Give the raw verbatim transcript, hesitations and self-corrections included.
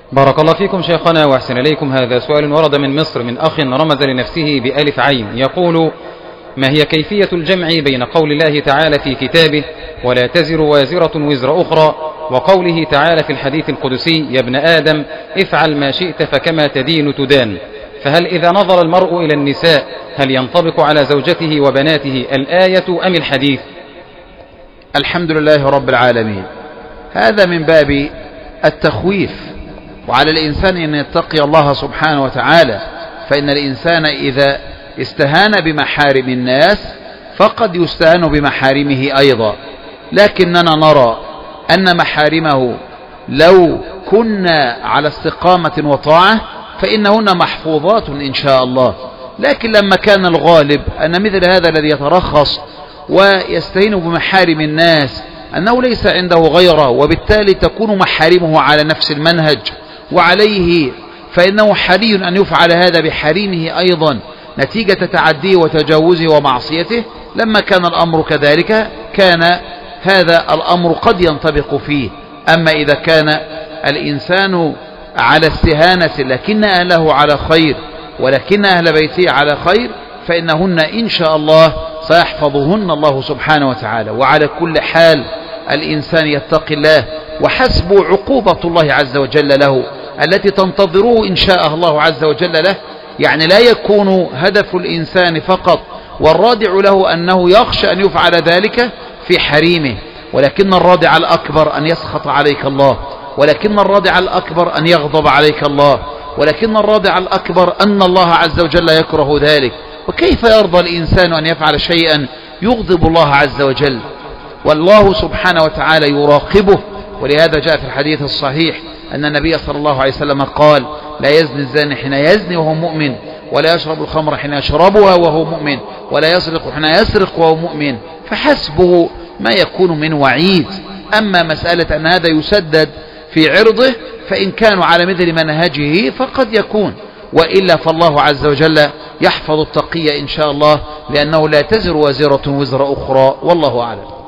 بارك الله فيكم شيخنا وأحسن إليكم. هذا سؤال ورد من مصر من أخ رمز لنفسه بألف عين، يقول: ما هي كيفية الجمع بين قول الله تعالى في كتابه ولا تزر وازرة وزر أخرى وقوله تعالى في الحديث القدسي: يا ابن آدم افعل ما شئت فكما تدين تدان؟ فهل إذا نظر المرء إلى النساء هل ينطبق على زوجته وبناته الآية أم الحديث؟ الحمد لله رب العالمين. هذا من باب التخويف، وعلى الإنسان أن يتقي الله سبحانه وتعالى، فإن الإنسان إذا استهان بمحارم الناس فقد يستهان بمحارمه أيضا. لكننا نرى أن محارمه لو كنا على استقامة وطاعة فإنهن محفوظات إن شاء الله. لكن لما كان الغالب أن مثل هذا الذي يترخص ويستهين بمحارم الناس أنه ليس عنده غيره، وبالتالي تكون محارمه على نفس المنهج وعليه، فإنه حري أن يفعل هذا بحريمه أيضا نتيجة تعديه وتجاوزه ومعصيته. لما كان الأمر كذلك كان هذا الأمر قد ينطبق فيه. أما إذا كان الإنسان على استهانة لكن أهله على خير ولكن أهل بيته على خير فإنهن إن شاء الله سيحفظهن الله سبحانه وتعالى. وعلى كل حال الإنسان يتقي الله، وحسب عقوبة الله عز وجل له التي تنتظره إن شاء الله عز وجل له. يعني لا يكون هدف الإنسان فقط والرادع له أنه يخشى أن يفعل ذلك في حريمه، ولكن الرادع الأكبر أن يسخط عليك الله، ولكن الرادع الأكبر أن يغضب عليك الله، ولكن الرادع الأكبر أن الله عز وجل يكره ذلك. وكيف يرضى الإنسان أن يفعل شيئا يغضب الله عز وجل؟ والله سبحانه وتعالى يراقبه. ولهذا جاء في الحديث الصحيح أن النبي صلى الله عليه وسلم قال: لا يزني الزاني حين يزني وهو مؤمن، ولا يشرب الخمر حين يشربها وهو مؤمن، ولا يسرق حين يسرق وهو مؤمن. فحسبه ما يكون من وعيد. أما مسألة أن هذا يسدد في عرضه فإن كانوا على مثل منهجه فقد يكون، وإلا فالله عز وجل يحفظ التقي إن شاء الله، لأنه لا تزر وازرة وزر أخرى، والله أعلم.